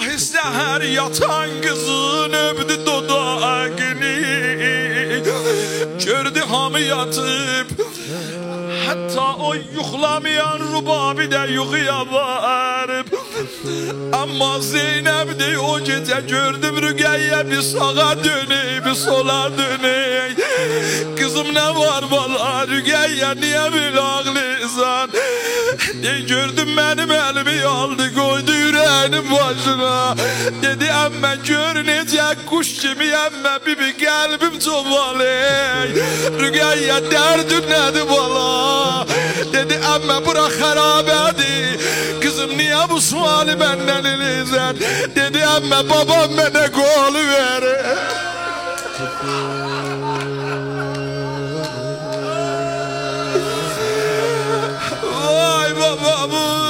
Allah seher yatan kızın öpdü dodağını. Gördü hamı yatıp, hatta o yuhlamayan rubabi de yuxuya varıp. Ama Zeynep de o gece gördüm Rüqeyye bir sağa döney bir sola döney. Kızım ne var valla Rüqeyye niye böyle ağlıyorsan? Gördüm benim elimi aldı koydu yüreğinin başına. Dedi emme görünecek kuş gibi emme bir kalbim çobaley. Rüqeyye derdin nedir valla? Dedi emme bırak harabedi. Kızım niye bu suali benden elizden? Dedi emme babam bana kol verir. Vay babamı.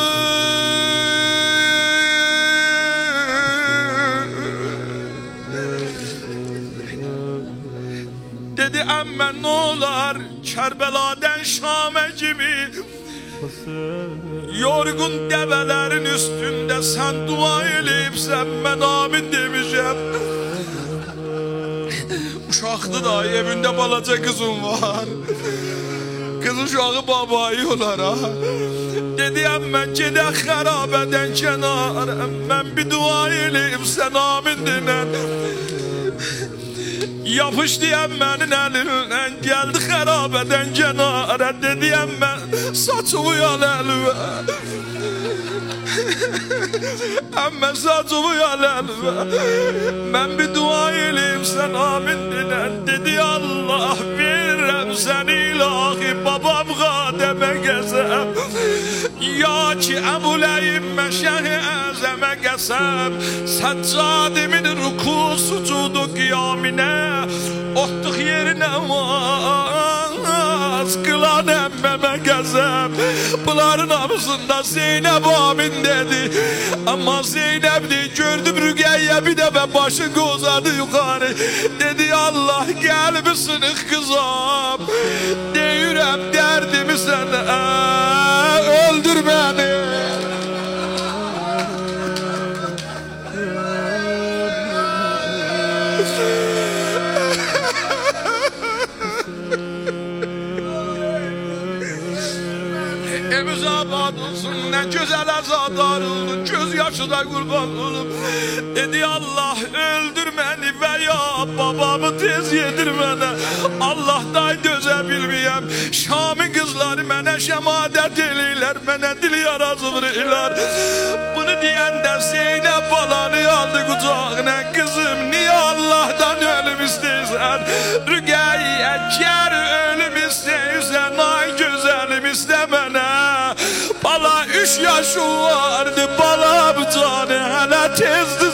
Dedi emme ne olar Kerbeladan Şam'a gibi yorgun develerin üstünde sen dua eleyipsen ben amin demişim. Uşaqdı da evinde balaca kızım var. Kız uşağı babayı olar ha. Dedi emmən gedək xərabədən kənar. Emmən bir dua eləyib sən amin dinən. Yapışdı emmenin elinden geldi xərabədən kənara. Dedi emmən saçımı yal elvə. Emmən saçımı yal elvə. Mən bir dua eləyim sən amin dinən. Dedi Allah verirəm səni ilahi babam qadəmə gəzəm. Ya ki əbuləyim məşəhi əzəmə qəsəm. Səccadimin ruku sucudu qiyaminə otluq yerinə vaz qılan əmməmə qəzəm. Bunların hamısında Zeynəb amin dedi. Amma Zeynəb deyil gördüm Rüqeyyə bir dəfə başı qozadı yuxarı. Dedi Allah qəlbi sınıq qızam. Deyirəm dərdimi sənə öldür məni. Evimiz abad olsun, ne güzel azadar olun, göz yaşı da kurban olun. Dedi Allah öldür beni ve ya babamı tez yedir bana. Allah'tan döze bilmeyem. Şam'ın kızları bana şemadet eleyler, bana dili yarazı vururlar. Bunu diyen de Zeynep balanı aldı kucağına. Kızım niye Allah'tan ölüm istersen? Rüqeyyə gər ölüm istersen, ay güzelim istemene. Bala 3 yaşı vardı balam canı hele tezdi